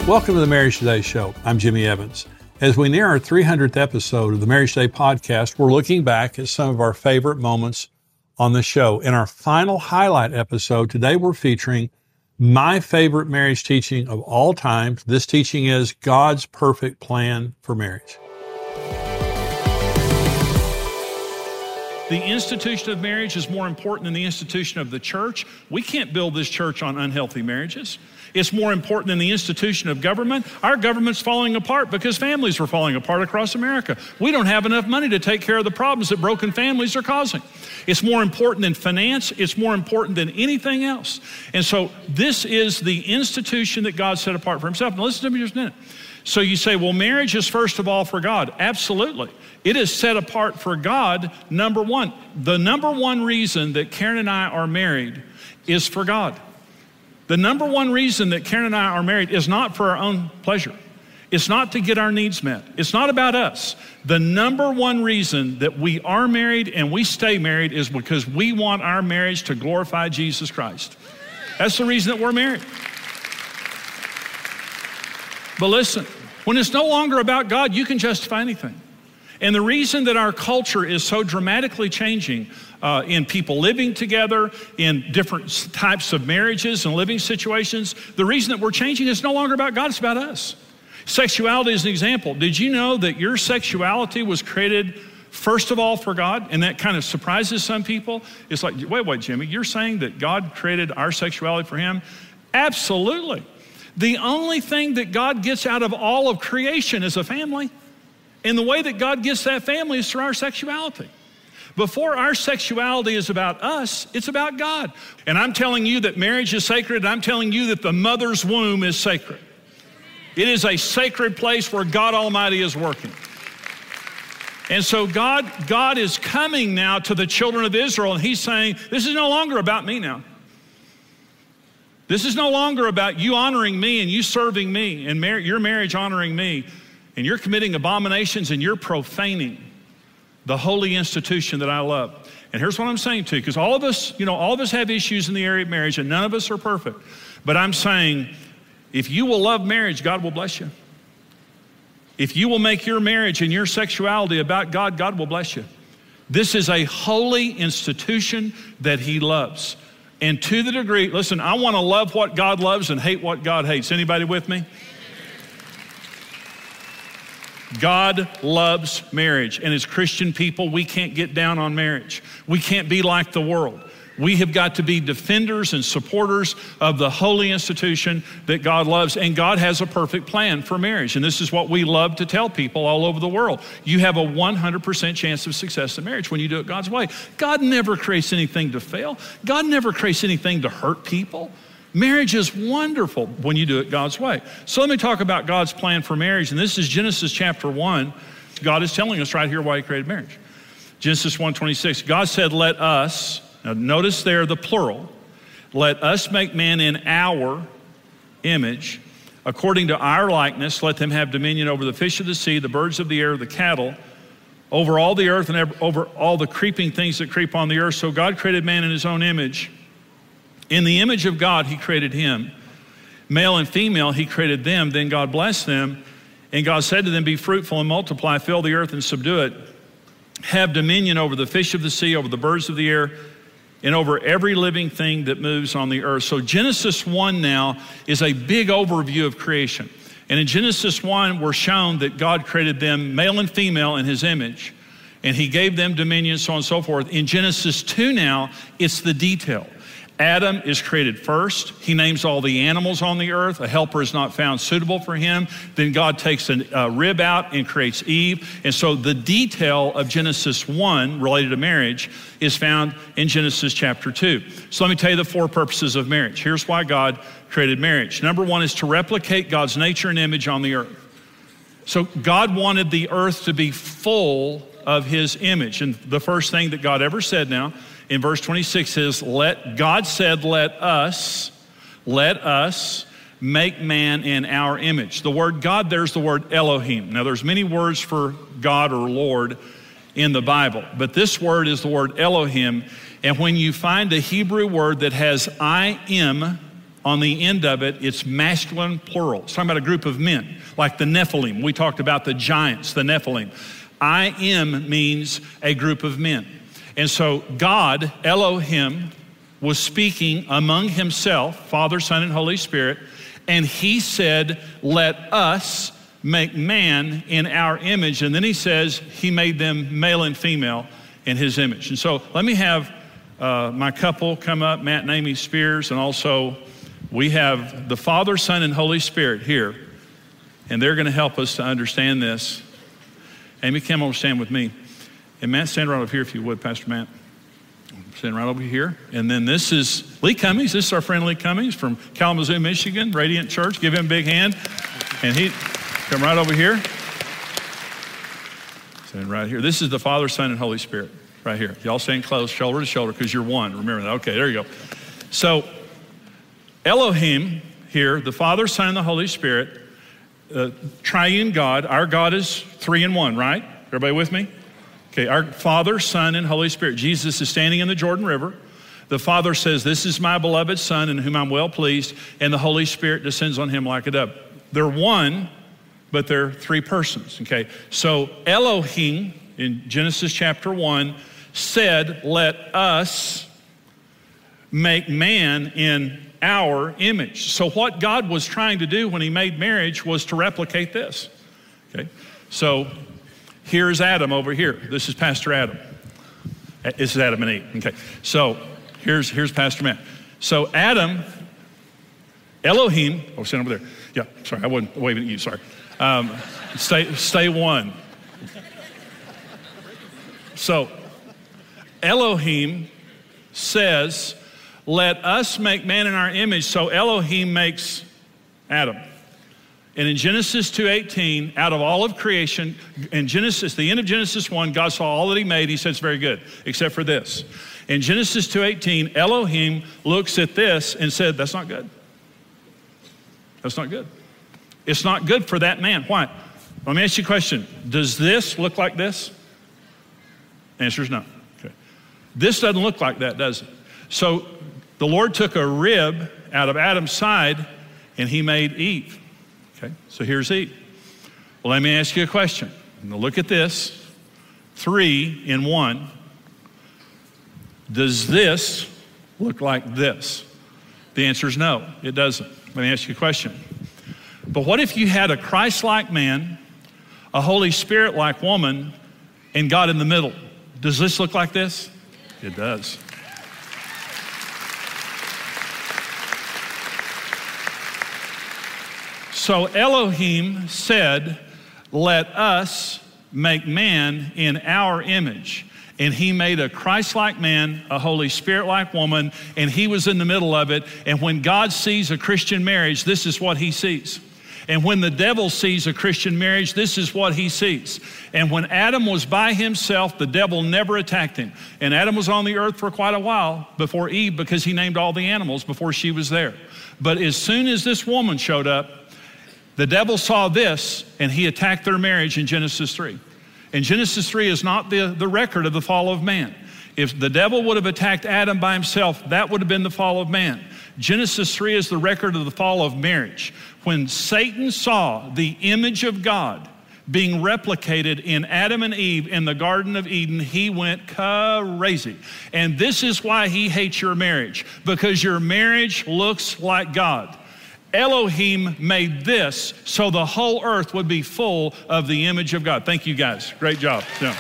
Welcome to the Marriage Today Show. I'm Jimmy Evans. As we near our 300th episode of the Marriage Today podcast, we're looking back at some of our favorite moments on the show. In our final highlight episode, today we're featuring my favorite marriage teaching of all time. This teaching is God's perfect plan for marriage. The institution of marriage is more important than the institution of the church. We can't build this church on unhealthy marriages. It's more important than the institution of government. Our government's falling apart because families are falling apart across America. We don't have enough money to take care of the problems that broken families are causing. It's more important than finance. It's more important than anything else. And so this is the institution that God set apart for himself. Now listen to me just a minute. So you say, well, marriage is first of all for God. Absolutely. It is set apart for God, number one. The number one reason that Karen and I are married is for God. The number one reason that Karen and I are married is not for our own pleasure. It's not to get our needs met. It's not about us. The number one reason that we are married and we stay married is because we want our marriage to glorify Jesus Christ. That's the reason that we're married. But listen, when it's no longer about God, you can justify anything. And the reason that our culture is so dramatically changing in people living together, in different types of marriages and living situations, the reason that we're changing is no longer about God, it's about us. Sexuality is an example. Did you know that your sexuality was created first of all for God? And that kind of surprises some people. It's like, wait, Jimmy, you're saying that God created our sexuality for him? Absolutely. The only thing that God gets out of all of creation is a family. And the way that God gets that family is through our sexuality. Before our sexuality is about us, it's about God. And I'm telling you that marriage is sacred, and I'm telling you that the mother's womb is sacred. It is a sacred place where God Almighty is working. And so God is coming now to the children of Israel, and he's saying, this is no longer about me now. This is no longer about you honoring me and you serving me and your marriage honoring me, and you're committing abominations and you're profaning the holy institution that I love. And here's what I'm saying to you, because all of us have issues in the area of marriage, and none of us are perfect. But I'm saying, if you will love marriage, God will bless you. If you will make your marriage and your sexuality about God, God will bless you. This is a holy institution that he loves. And to the degree, listen, I want to love what God loves and hate what God hates. Anybody with me? God loves marriage, and as Christian people, we can't get down on marriage. We can't be like the world. We have got to be defenders and supporters of the holy institution that God loves, and God has a perfect plan for marriage. And this is what we love to tell people all over the world. You have a 100% chance of success in marriage when you do it God's way. God never creates anything to fail. God never creates anything to hurt people. Marriage is wonderful when you do it God's way. So let me talk about God's plan for marriage. And this is Genesis chapter 1. God is telling us right here why he created marriage. Genesis 1:26. God said, let us, now notice there the plural, let us make man in our image, according to our likeness. Let them have dominion over the fish of the sea, the birds of the air, the cattle, over all the earth and over all the creeping things that creep on the earth. So God created man in his own image. In the image of God, he created him. Male and female, he created them. Then God blessed them. And God said to them, be fruitful and multiply, fill the earth and subdue it. Have dominion over the fish of the sea, over the birds of the air, and over every living thing that moves on the earth. So Genesis 1 now is a big overview of creation. And in Genesis 1, we're shown that God created them male and female in his image. And he gave them dominion, so on and so forth. In Genesis 2 now, it's the detail. Adam is created first. He names all the animals on the earth. A helper is not found suitable for him. Then God takes a rib out and creates Eve. And so the detail of Genesis 1 related to marriage is found in Genesis chapter 2. So let me tell you the four purposes of marriage. Here's why God created marriage. Number one is to replicate God's nature and image on the earth. So God wanted the earth to be full of his image. And the first thing that God ever said now, in verse 26 is, God said, let us make man in our image. The word God, there's the word Elohim. Now there's many words for God or Lord in the Bible, but this word is the word Elohim. And when you find a Hebrew word that has I am on the end of it, it's masculine plural. It's talking about a group of men, like the Nephilim. We talked about the giants, the Nephilim. I am means a group of men. And so God, Elohim, was speaking among himself, Father, Son, and Holy Spirit, and he said, let us make man in our image. And then he says he made them male and female in his image. And so let me have my couple come up, Matt and Amy Spears, and also we have the Father, Son, and Holy Spirit here, and they're going to help us to understand this. Amy, come over, stand with me. And Matt, stand right over here if you would, Pastor Matt. Stand right over here. And then this is Lee Cummings. This is our friend Lee Cummings from Kalamazoo, Michigan, Radiant Church. Give him a big hand. And he, come right over here. Stand right here. This is the Father, Son, and Holy Spirit right here. Y'all stand close, shoulder to shoulder, because you're one. Remember that. Okay, there you go. So Elohim here, the Father, Son, and the Holy Spirit, triune God. Our God is 3 in 1, right? Everybody with me? Okay, our Father, Son, and Holy Spirit. Jesus is standing in the Jordan River. The Father says, this is my beloved Son in whom I'm well pleased, and the Holy Spirit descends on him like a dove. They're one, but they're 3 persons, okay? So Elohim, in Genesis chapter 1, said, let us make man in our image. So what God was trying to do when he made marriage was to replicate this, okay? So here's Adam over here. This is Pastor Adam. This is Adam and Eve, okay? So here's Pastor Matt. So Adam, Elohim, stand over there. Yeah, sorry, I wasn't waving at you, sorry. Stay one. So Elohim says, let us make man in our image. So Elohim makes Adam. And in Genesis 2:18, out of all of creation, in Genesis, the end of Genesis 1, God saw all that he made. He said it's very good, except for this. In Genesis 2:18, Elohim looks at this and said, that's not good. That's not good. It's not good for that man. Why? Let me ask you a question. Does this look like this? The answer is no. Okay. This doesn't look like that, does it? So the Lord took a rib out of Adam's side and he made Eve. Okay, so here's Eve. Well, let me ask you a question. Now look at this. 3 in 1. Does this look like this? The answer is no, it doesn't. Let me ask you a question. But what if you had a Christ-like man, a Holy Spirit-like woman, and God in the middle? Does this look like this? It does. So Elohim said, let us make man in our image. And he made a Christ-like man, a Holy Spirit-like woman, and he was in the middle of it. And when God sees a Christian marriage, this is what he sees. And when the devil sees a Christian marriage, this is what he sees. And when Adam was by himself, the devil never attacked him. And Adam was on the earth for quite a while before Eve, because he named all the animals before she was there. But as soon as this woman showed up, the devil saw this and he attacked their marriage in Genesis 3. And Genesis 3 is not the record of the fall of man. If the devil would have attacked Adam by himself, that would have been the fall of man. Genesis 3 is the record of the fall of marriage. When Satan saw the image of God being replicated in Adam and Eve in the Garden of Eden, he went crazy. And this is why he hates your marriage, because your marriage looks like God. Elohim made this so the whole earth would be full of the image of God. Thank you guys. Great job. Yeah.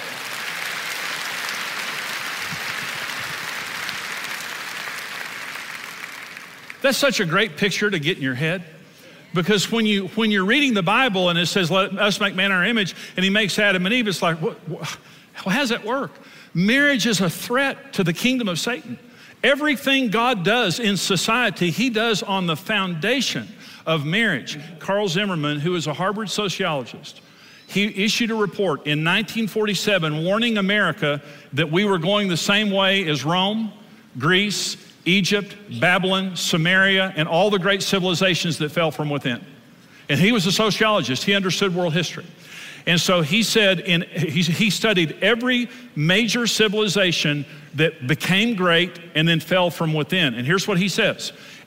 That's such a great picture to get in your head, because when you're reading the Bible and it says, let us make man in our image, and he makes Adam and Eve, it's like, how does that work? Marriage is a threat to the kingdom of Satan. Everything God does in society, he does on the foundation of marriage. Carl Zimmerman, who is a Harvard sociologist, he issued a report in 1947 warning America that we were going the same way as Rome, Greece, Egypt, Babylon, Samaria, and all the great civilizations that fell from within. And he was a sociologist. He understood world history. And so he said, he studied every major civilization that became great and then fell from within. And here's what he says.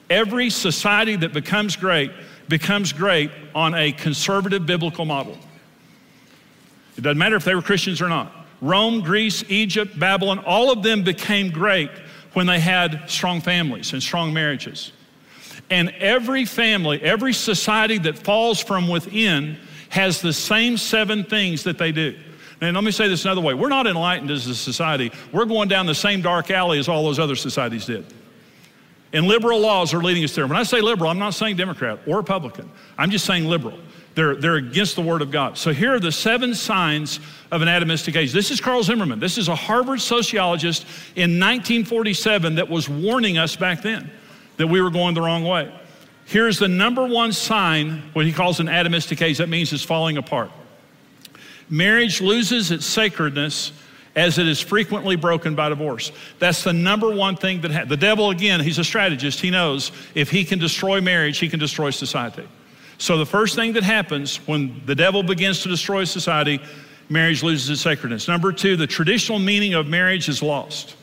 Every society that becomes great on a conservative biblical model. It doesn't matter if they were Christians or not. Rome, Greece, Egypt, Babylon, all of them became great when they had strong families and strong marriages. And every family, every society that falls from within has the same 7 things that they do. And let me say this another way. We're not enlightened as a society. We're going down the same dark alley as all those other societies did. And liberal laws are leading us there. When I say liberal, I'm not saying Democrat or Republican. I'm just saying liberal. They're against the Word of God. So here are the 7 signs of an atomistic age. This is Carl Zimmerman. This is a Harvard sociologist in 1947 that was warning us back then that we were going the wrong way. Here's the number 1 sign, what he calls an atomistic age. That means it's falling apart. Marriage loses its sacredness as it is frequently broken by divorce. That's the number 1 thing that the devil, again, he's a strategist. He knows if he can destroy marriage, he can destroy society. So the first thing that happens when the devil begins to destroy society, marriage loses its sacredness. Number 2, the traditional meaning of marriage is lost.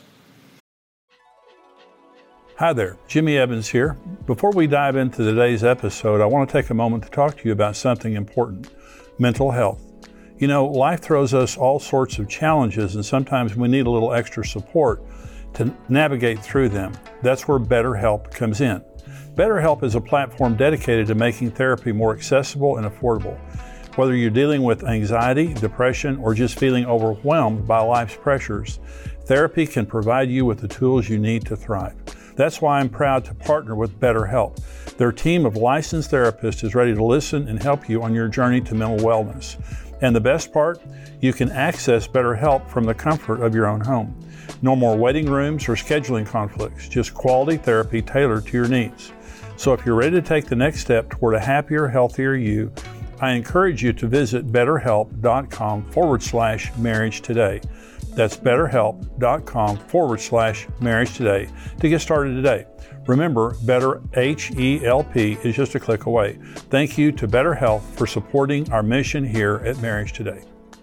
Hi there, Jimmy Evans here. Before we dive into today's episode, I want to take a moment to talk to you about something important, mental health. You know, life throws us all sorts of challenges, and sometimes we need a little extra support to navigate through them. That's where BetterHelp comes in. BetterHelp is a platform dedicated to making therapy more accessible and affordable. Whether you're dealing with anxiety, depression, or just feeling overwhelmed by life's pressures, therapy can provide you with the tools you need to thrive. That's why I'm proud to partner with BetterHelp. Their team of licensed therapists is ready to listen and help you on your journey to mental wellness. And the best part, you can access BetterHelp from the comfort of your own home. No more waiting rooms or scheduling conflicts, just quality therapy tailored to your needs. So if you're ready to take the next step toward a happier, healthier you, I encourage you to visit betterhelp.com/marriage today. That's betterhelp.com/marriage today to get started today. Remember, BetterHelp is just a click away. Thank you to BetterHelp for supporting our mission here at Marriage Today.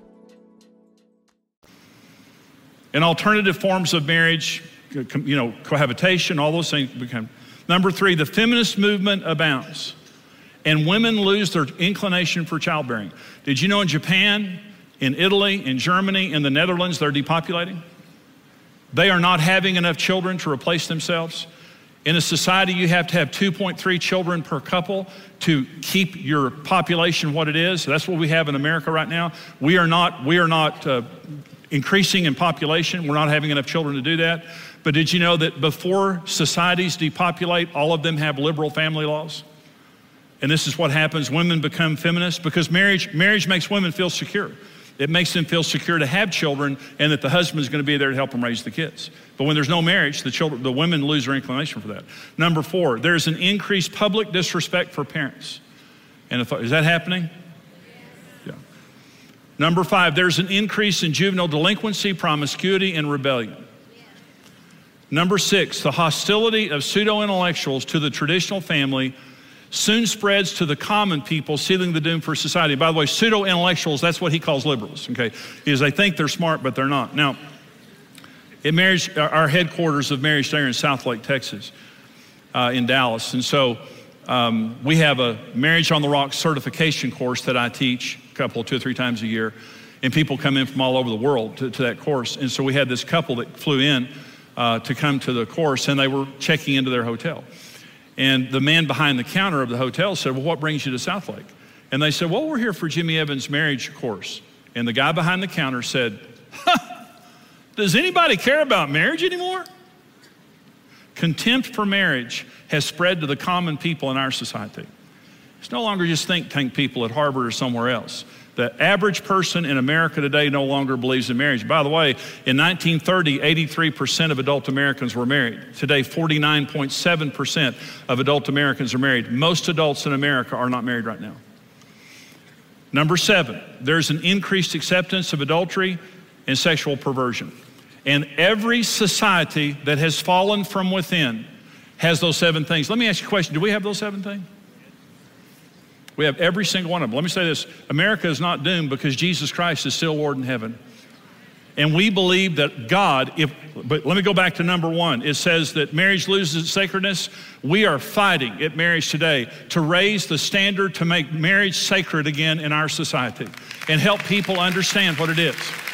And alternative forms of marriage, cohabitation, all those things become. Number 3, the feminist movement abounds, and women lose their inclination for childbearing. Did you know in Japan, in Italy, in Germany, in the Netherlands, they're depopulating? They are not having enough children to replace themselves. In a society, you have to have 2.3 children per couple to keep your population what it is. That's what we have in America right now. We are not increasing in population. We're not having enough children to do that. But did you know that before societies depopulate, all of them have liberal family laws? And this is what happens. Women become feminists because marriage makes women feel secure. It makes them feel secure to have children and that the husband is going to be there to help them raise the kids. But when there's no marriage, the women lose their inclination for that. Number 4, there's an increased public disrespect for parents. And is that happening? Yeah. Number 5, there's an increase in juvenile delinquency, promiscuity, and rebellion. Number 6, the hostility of pseudo-intellectuals to the traditional family soon spreads to the common people, sealing the doom for society. By the way, pseudo-intellectuals, that's what he calls liberals, okay? Is they think they're smart, but they're not. Now, at Marriage, our headquarters of Marriage Today are in Southlake, Texas, in Dallas. And so we have a Marriage on the Rocks certification course that I teach 2 or 3 times a year. And people come in from all over the world to that course. And so we had this couple that flew in to come to the course, and they were checking into their hotel. And the man behind the counter of the hotel said, well, what brings you to Southlake? And they said, well, we're here for Jimmy Evans' marriage course. And the guy behind the counter said, does anybody care about marriage anymore? Contempt for marriage has spread to the common people in our society. It's no longer just think tank people at Harvard or somewhere else. The average person in America today no longer believes in marriage. By the way, in 1930, 83% of adult Americans were married. Today, 49.7% of adult Americans are married. Most adults in America are not married right now. Number 7, there's an increased acceptance of adultery and sexual perversion. And every society that has fallen from within has those 7 things. Let me ask you a question. Do we have those 7 things? We have every single one of them. Let me say this. America is not doomed because Jesus Christ is still Lord in heaven. And we believe that God, but let me go back to number one. It says that marriage loses its sacredness. We are fighting at Marriage Today to raise the standard to make marriage sacred again in our society and help people understand what it is.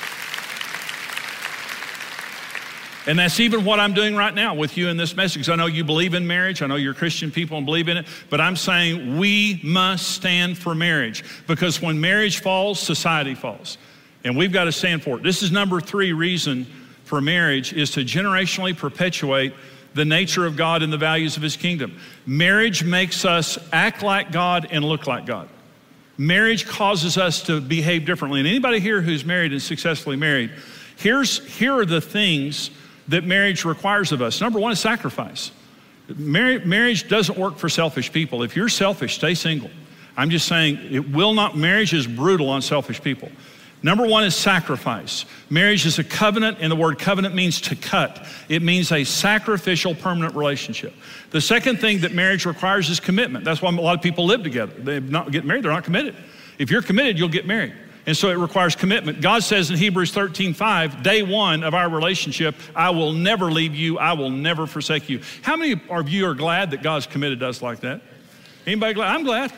And that's even what I'm doing right now with you in this message. I know you believe in marriage. I know you're Christian people and believe in it. But I'm saying we must stand for marriage, because when marriage falls, society falls. And we've got to stand for it. This is number 3 reason for marriage, is to generationally perpetuate the nature of God and the values of his kingdom. Marriage makes us act like God and look like God. Marriage causes us to behave differently. And anybody here who's married and successfully married, here are the things that marriage requires of us. Number one is sacrifice. Marriage doesn't work for selfish people. If you're selfish, stay single. I'm just saying it will not. Marriage is brutal on selfish people. Number one is sacrifice. Marriage is a covenant, and the word covenant means to cut. It means a sacrificial, permanent relationship. The second thing that marriage requires is commitment. That's why a lot of people live together. They not get married, they're not committed. If you're committed, you'll get married. And so it requires commitment. God says in Hebrews 13:5, day one of our relationship, I will never leave you, I will never forsake you. How many of you are glad that God's committed to us like that? Anybody glad? I'm glad.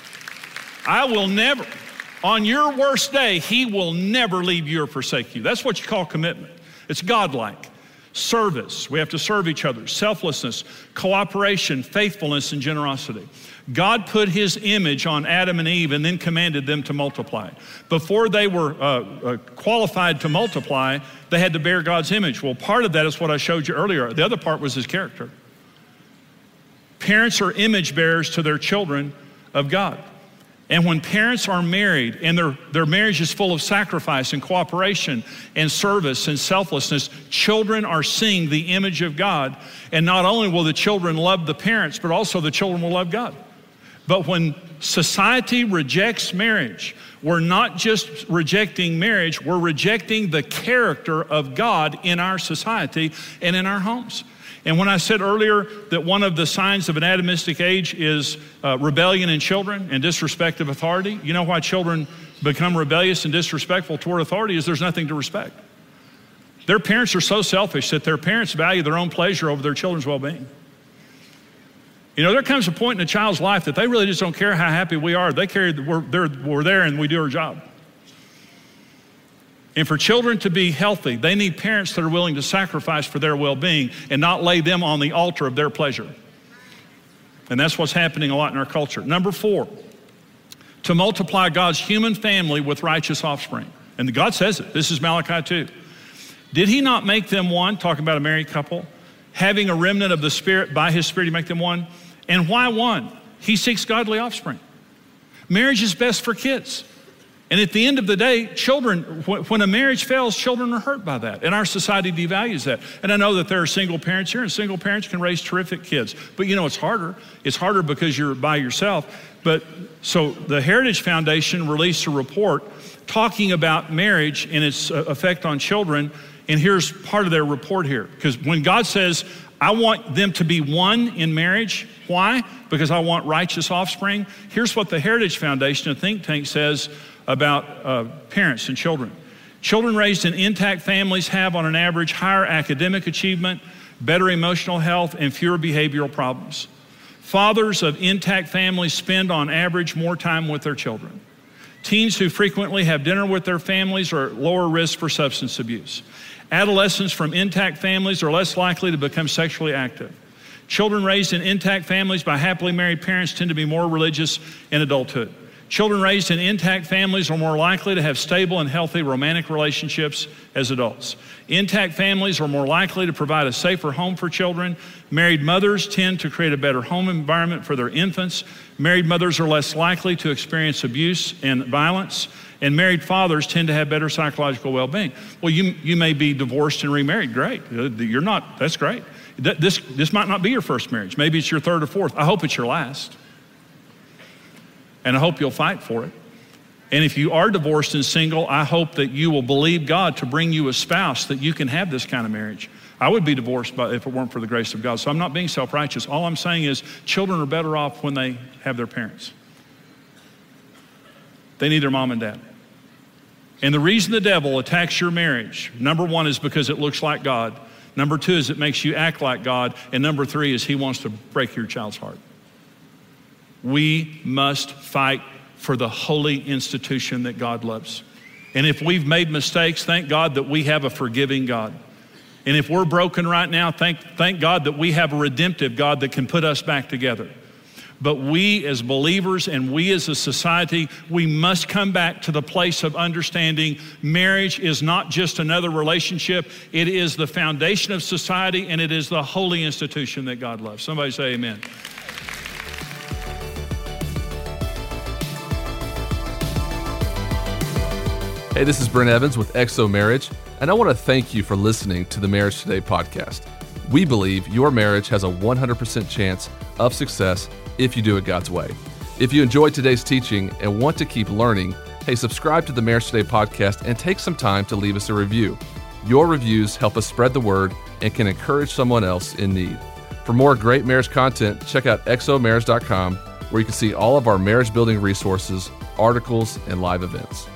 I will never. On your worst day, he will never leave you or forsake you. That's what you call commitment. It's godlike. Service, we have to serve each other. Selflessness, cooperation, faithfulness, and generosity. God put his image on Adam and Eve and then commanded them to multiply. Before they were qualified to multiply, they had to bear God's image. Well, part of that is what I showed you earlier. The other part was his character. Parents are image bearers to their children of God. And when parents are married and their marriage is full of sacrifice and cooperation and service and selflessness, children are seeing the image of God. And not only will the children love the parents, but also the children will love God. But when society rejects marriage, we're not just rejecting marriage, we're rejecting the character of God in our society and in our homes. And when I said earlier that one of the signs of an atomistic age is rebellion in children and disrespect of authority, you know why children become rebellious and disrespectful toward authority is there's nothing to respect. Their parents are so selfish that their parents value their own pleasure over their children's well-being. You know, there comes a point in a child's life that they really just don't care how happy we are. They care that we're there and we do our job. And for children to be healthy, they need parents that are willing to sacrifice for their well-being and not lay them on the altar of their pleasure. And that's what's happening a lot in our culture. Number 4, to multiply God's human family with righteous offspring. And God says it. This is Malachi 2. Did he not make them one? Talking about a married couple. Having a remnant of the Spirit, by his Spirit he make them one. And why one? He seeks godly offspring. Marriage is best for kids. And at the end of the day, children, when a marriage fails, children are hurt by that. And our society devalues that. And I know that there are single parents here, and single parents can raise terrific kids. But you know, it's harder. It's harder because you're by yourself. But so the Heritage Foundation released a report talking about marriage and its effect on children. And here's part of their report here. Because when God says, I want them to be one in marriage. Why? Because I want righteous offspring. Here's what the Heritage Foundation, a think tank, says about parents and children. Children raised in intact families have, on an average, higher academic achievement, better emotional health, and fewer behavioral problems. Fathers of intact families spend, on average, more time with their children. Teens who frequently have dinner with their families are at lower risk for substance abuse. Adolescents from intact families are less likely to become sexually active. Children raised in intact families by happily married parents tend to be more religious in adulthood. Children raised in intact families are more likely to have stable and healthy romantic relationships as adults. Intact families are more likely to provide a safer home for children. Married mothers tend to create a better home environment for their infants. Married mothers are less likely to experience abuse and violence. And married fathers tend to have better psychological well-being. Well, you may be divorced and remarried. Great. You're not. That's great. This might not be your first marriage. Maybe it's your third or fourth. I hope it's your last. And I hope you'll fight for it. And if you are divorced and single, I hope that you will believe God to bring you a spouse that you can have this kind of marriage. I would be divorced if it weren't for the grace of God. So I'm not being self-righteous. All I'm saying is children are better off when they have their parents. They need their mom and dad. And the reason the devil attacks your marriage, number one, is because it looks like God. Number two is it makes you act like God. And number three is he wants to break your child's heart. We must fight for the holy institution that God loves. And if we've made mistakes, thank God that we have a forgiving God. And if we're broken right now, thank God that we have a redemptive God that can put us back together. But we as believers and we as a society, we must come back to the place of understanding marriage is not just another relationship. It is the foundation of society, and it is the holy institution that God loves. Somebody say amen. Hey, this is Brent Evans with XO Marriage, and I want to thank you for listening to the Marriage Today podcast. We believe your marriage has a 100% chance of success if you do it God's way. If you enjoyed today's teaching and want to keep learning, hey, subscribe to the Marriage Today podcast and take some time to leave us a review. Your reviews help us spread the word and can encourage someone else in need. For more great marriage content, check out xomarriage.com, where you can see all of our marriage building resources, articles, and live events.